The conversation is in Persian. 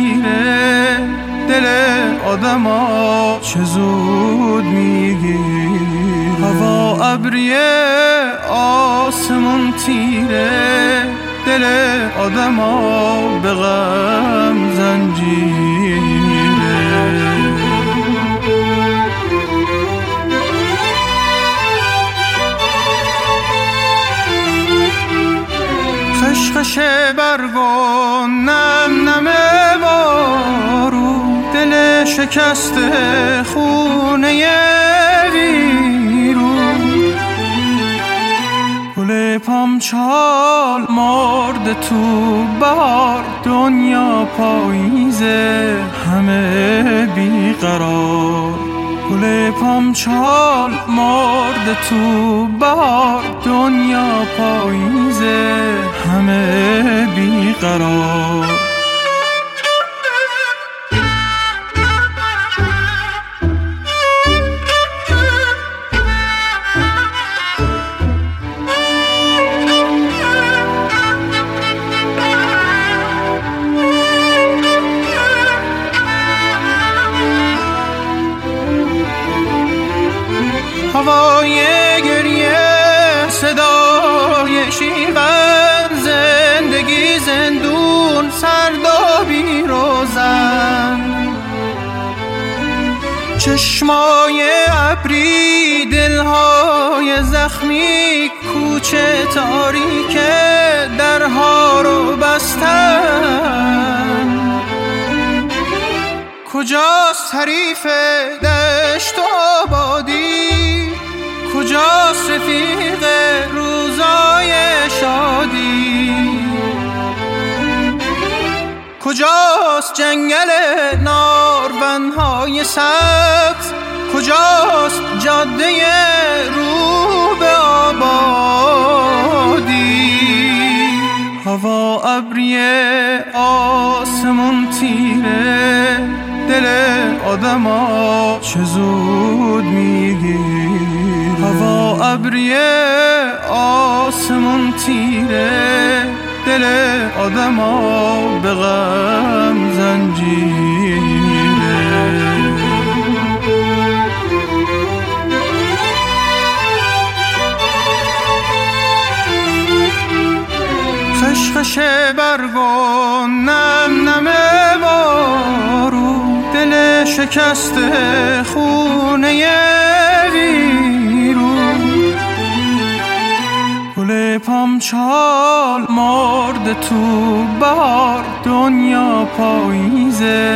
تیره دل آدما چه زود میگیر. هوا ابریه آسمون تیره دل آدما به غم زنجیره. خشخش برگ و نم نم بارو دل شکسته خونه ویرون. گل پامچال مرده تو بهار دنیا پاییزه همه بیقرار. گل پامچال مرده تو بهار دنیا پاییزه همه بیقرار. هوای گریه صدای شیون زندگی زندون سردابی روزن. چشمای ابری دلهای زخمی کوچه تاریک درها رو بستن. کجاست حریف دشت و آبادی؟ کجاست رفیق روزای شادی؟ کجاست جنگل نارونهای سبز؟ کجاست جاده رو به آبادی؟ هوا ابریه آسمون تیره دل آدما چه زود میگیر. هوا ابریه آسمون تیره دل آدما به غم زنجیره. خشخش برگ و نم نم بارو دل شکسته خونه ویرون. گل پامچال مرده تو بهار دنیا پاییزه